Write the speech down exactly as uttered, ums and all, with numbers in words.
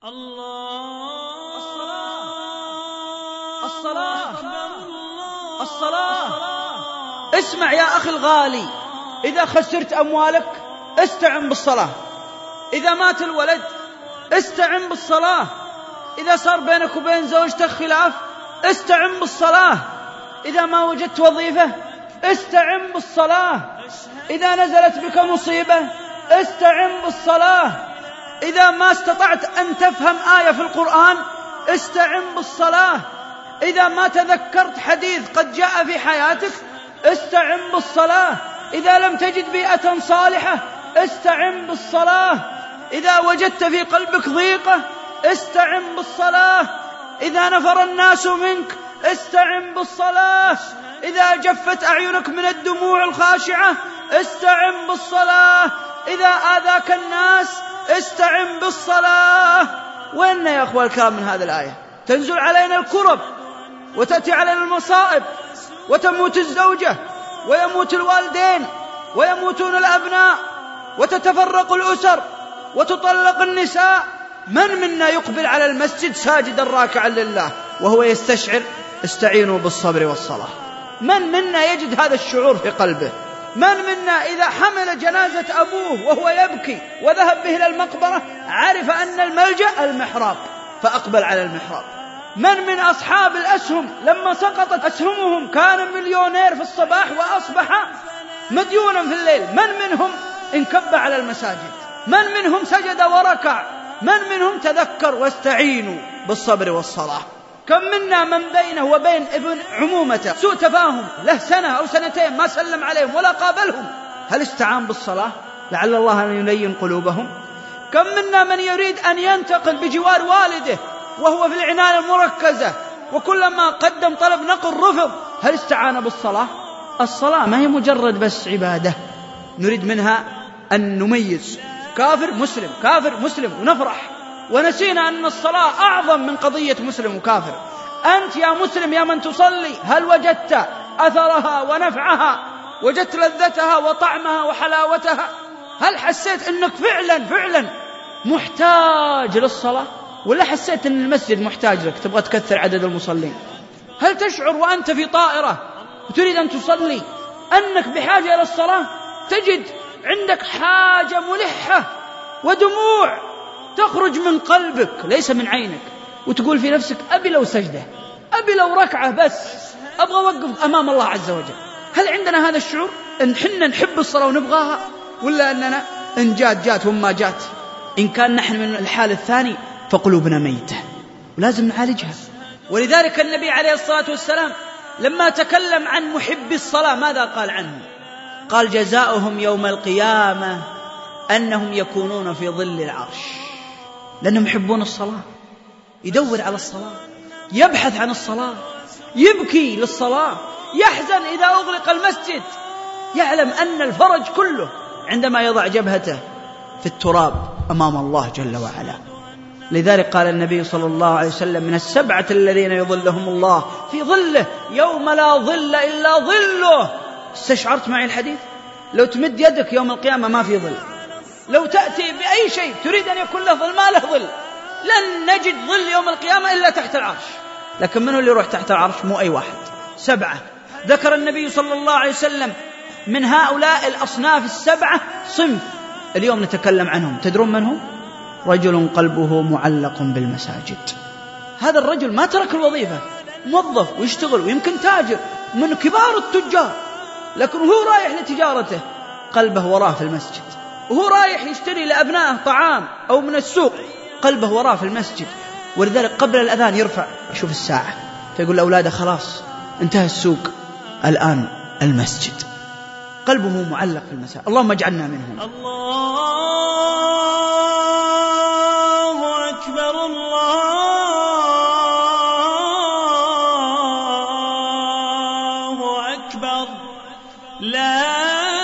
الله الصلاة الصلاة الصلاة. اسمع يا أخي الغالي، إذا خسرت أموالك استعن بالصلاة، إذا مات الولد استعن بالصلاة، إذا صار بينك وبين زوجتك خلاف استعن بالصلاة، إذا ما وجدت وظيفة استعن بالصلاة، إذا نزلت بك مصيبة استعن بالصلاة، إذا ما استطعت أن تفهم آية في القرآن استعن بالصلاة، إذا ما تذكرت حديث قد جاء في حياتك استعن بالصلاة، إذا لم تجد بيئة صالحة استعن بالصلاة، إذا وجدت في قلبك ضيقة استعن بالصلاة، إذا نفر الناس منك استعن بالصلاة، إذا جفت أعينك من الدموع الخاشعة استعن بالصلاة، إذا آذاك الناس استعن بالصلاة. وإن يا أخوة الكرام من هذه الآية تنزل علينا الكرب وتأتي علينا المصائب، وتموت الزوجة ويموت الوالدين ويموتون الأبناء وتتفرق الأسر وتطلق النساء. من منا يقبل على المسجد ساجدا راكعا لله وهو يستشعر استعينوا بالصبر والصلاة؟ من منا يجد هذا الشعور في قلبه؟ من منا إذا حمل جنازة أبوه وهو يبكي وذهب به إلى المقبرة عرف أن الملجأ المحراب فأقبل على المحراب؟ من من أصحاب الأسهم لما سقطت أسهمهم كان مليونير في الصباح وأصبح مديونا في الليل؟ من منهم انكب على المساجد؟ من منهم سجد وركع؟ من منهم تذكر واستعينوا بالصبر والصلاة؟ كم منا من بينه وبين ابن عمومته سوء تفاهم له سنة أو سنتين ما سلم عليهم ولا قابلهم، هل استعان بالصلاة لعل الله أن يلين قلوبهم؟ كم منا من يريد أن ينتقل بجوار والده وهو في العناية المركزة وكلما قدم طلب نقل رفض، هل استعان بالصلاة؟ الصلاة ما هي مجرد بس عبادة نريد منها أن نميز كافر مسلم كافر مسلم ونفرح، ونسينا أن الصلاة أعظم من قضية مسلم وكافر. أنت يا مسلم يا من تصلي هل وجدت أثرها ونفعها؟ وجدت لذتها وطعمها وحلاوتها؟ هل حسيت أنك فعلا فعلا محتاج للصلاة، ولا حسيت أن المسجد محتاج لك تبغى تكثر عدد المصلين؟ هل تشعر وأنت في طائرة وتريد أن تصلي أنك بحاجة إلى الصلاة؟ تجد عندك حاجة ملحة ودموع تخرج من قلبك ليس من عينك، وتقول في نفسك أبي لو سجدة، أبي لو ركعة، بس أبغى أوقف أمام الله عز وجل. هل عندنا هذا الشعور إن حنا نحب الصلاة ونبغاها، ولا أننا إن جات جات وما جات؟ إن كان نحن من الحال الثاني فقلوبنا ميتة ولازم نعالجها. ولذلك النبي عليه الصلاة والسلام لما تكلم عن محبي الصلاة ماذا قال عنه؟ قال جزاؤهم يوم القيامة أنهم يكونون في ظل العرش، لأنهم يحبون الصلاة، يدور على الصلاة، يبحث عن الصلاة، يبكي للصلاة، يحزن إذا أغلق المسجد، يعلم أن الفرج كله عندما يضع جبهته في التراب أمام الله جل وعلا. لذلك قال النبي صلى الله عليه وسلم من السبعة الذين يظلهم الله في ظله يوم لا ظل إلا ظله. استشعرت معي الحديث؟ لو تمد يدك يوم القيامة ما في ظل، لو تأتي بأي شيء تريد أن يكون له ظل ما له ظل، لن نجد ظل يوم القيامة إلا تحت العرش. لكن من اللي يروح تحت العرش؟ مو أي واحد، سبعة. ذكر النبي صلى الله عليه وسلم من هؤلاء الأصناف السبعة صنف اليوم نتكلم عنهم، تدرون من هم؟ رجل قلبه معلق بالمساجد. هذا الرجل ما ترك الوظيفة، موظف ويشتغل ويمكن تاجر من كبار التجار، لكن هو رايح لتجارته قلبه وراه في المسجد، وهو رايح يشتري لأبنائه طعام أو من السوق قلبه وراه في المسجد. ولذلك قبل الأذان يرفع يشوف الساعة فيقول لأولاده خلاص انتهى السوق الآن المسجد، قلبه معلق في المساجد. اللهم اجعلنا منهم. الله أكبر الله أكبر لا